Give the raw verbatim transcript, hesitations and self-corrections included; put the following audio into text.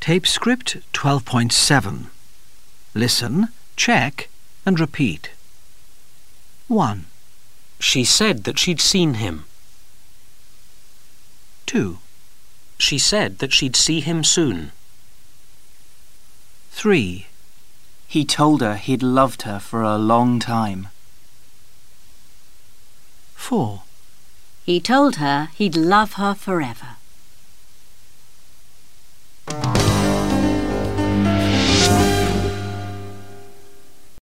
Tape script twelve point seven. Listen, check and repeat. one. She said that she'd seen him. two. She said that she'd see him soon. three. He told her he'd loved her for a long time. four. He told her he'd love her forever.